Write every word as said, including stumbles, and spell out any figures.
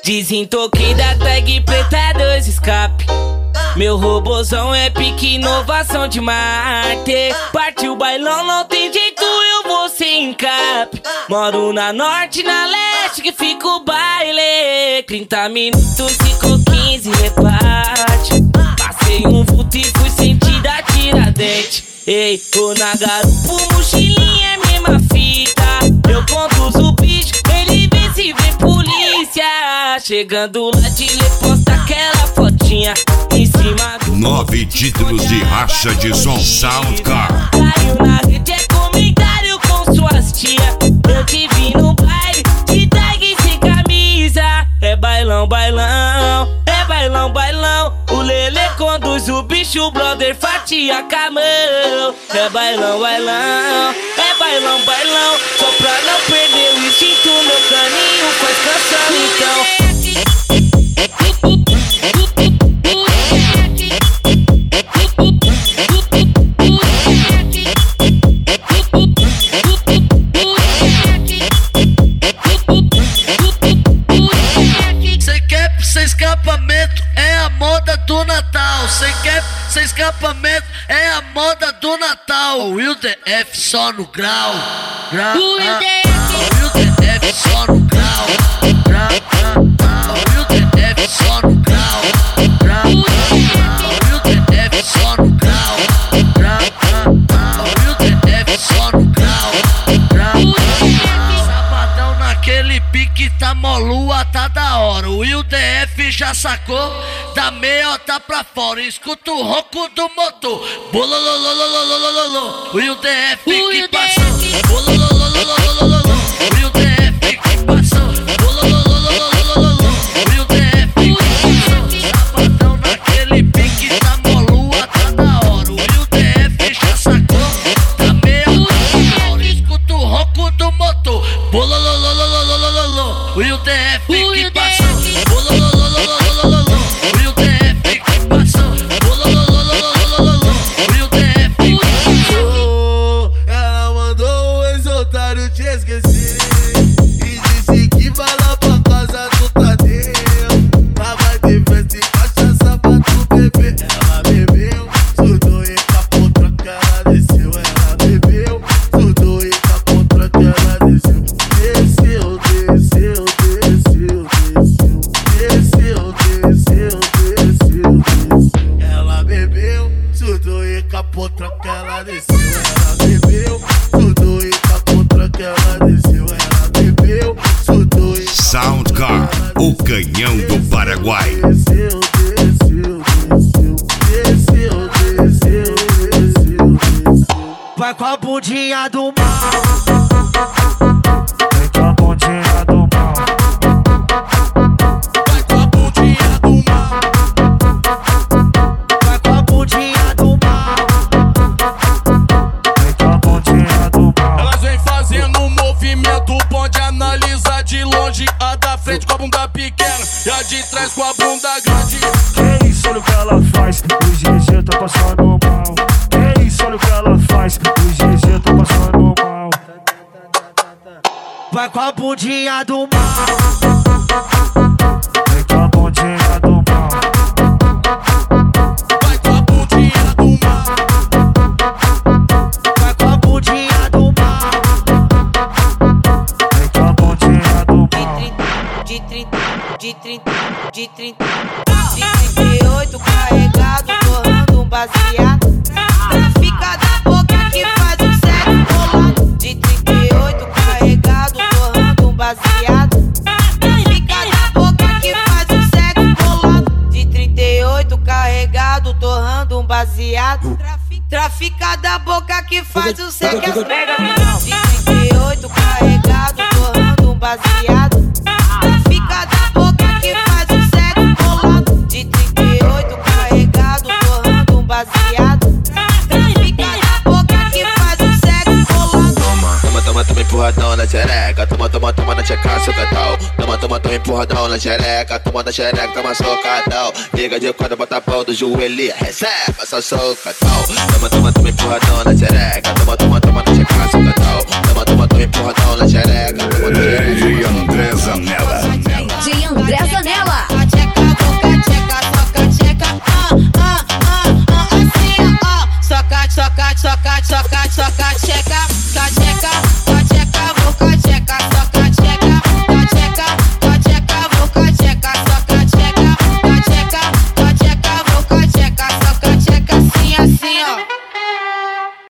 Desentoquei da tag preta dois escape. Meu robozão é pique inovação de Marte. Partiu o bailão, não tem jeito, eu vou sem cap. Moro na norte, na leste, que fica o baile. Trinta minutos, ficou quinze, reparte. Passei um vulto e fui sentir da Tiradentes. Ei, tô na garupa, mochilinha é mesma fita. Eu conduzo o bicho, ele vê se vem polícia. Chegando lá de lê, posta aquela fotinha em cima do... Nove títulos de racha de som Soundcar. Caiu na rede, é comentário com suas tia. Eu te vi no baile, de tag sem camisa. É bailão, bailão, é bailão, bailão. O Lelê conduz o bicho, o brother fatia com a mão. É bailão, bailão, é bailão, bailão. Só pra não perder o instinto, meu caninho faz canção então. Sem escapamento é a moda do Natal. Sem cap, sem escapamento é a moda do Natal. O Will D F só no grau, grau. O Will D F só no grau, grau, grau. O Will D F só no grau, grau. O Will D F só no grau, grau, grau. O Will D F só no grau, grau. Sabadão naquele pique tá molua, tá da hora. O Will D F já sacou da meiota pra fora. Escuta o ronco do motor. Bolololololololololol. O Will D F que passou. Bololololololololol. O Will D F que passou. Bolololololololol. O Will D F que passou. Sabadão naquele pique tá molua, tá da hora. O Will D F já sacou da meiota pra fora. Escuta o ronco do motor. Bololololololololol. O Will D F que passou. Bolololololololol. O Will D F que passou. Bolololololololol. O Will D F que passou. Ela mandou o ex-otário te esquecer e disse que vai lá pra casa do Tadeu. Lá vai ter festa e cachaça pra tu beber. Ela bebeu, surtou e capou, tranca, ela desceu. Ela bebeu, surtou e capou, tranca, ela desceu. Desceu, desceu, desceu, desceu. Desceu, desceu, desceu. Ela bebeu, surtou e capou, tranca, ela desceu. Ela bebeu, surtou e capou, tranca, ela desceu. Ela bebeu, surtou e Soundcar, o canhão do Paraguai. desceu, desceu, desceu. Desceu, desceu, desceu, desceu. Vai com a bundinha do mal. Vem com a bundinha do mal. Vai com a bundinha do mal. Vai com a bundinha do mal. Vem com a bundinha do mal. Elas vem fazendo um movimento bom de analisar de longe. A da frente com a bunda pequena e a de trás com a bunda grande. Que isso, olha o que ela faz. O G G tá passando mal. Que isso, olha o que ela faz. O G G tá passando mal. Vai com a bundinha do mal. Vem com a bundinha do mal. Vai com a bundinha do mal. Vai com a bundinha do mal. Vem com a bundinha do mal. De trinta, de trinta, de trinta, de trinta e oito carregado, torrando um baseado. Trafica da boca que faz o sexo rolado. De trinta e oito carregado, torrando um baseado. Trafica da boca que faz o sexo rolado. De trinta e oito carregado, torrando um baseado. Trafica da boca que faz o sexo. De trinta e oito carregado, torrando um baseado. Trafica da boca que faz o sexo rolado. De trinta e oito carregado, torrando um baseado. Trafica da boca que faz o sexo rolado. Toma, toma, toma empurradão na xereca. Toma, toma, toma na tcheca, socadão. Toma, toma, toma empurradão na xereca. Toma na xereca, toma socadão. Liga de quando bota a pão do joelho. Recebe essa socadão. Toma, toma, toma empurradão na xereca. Toma, toma, toma na tcheca, socadão.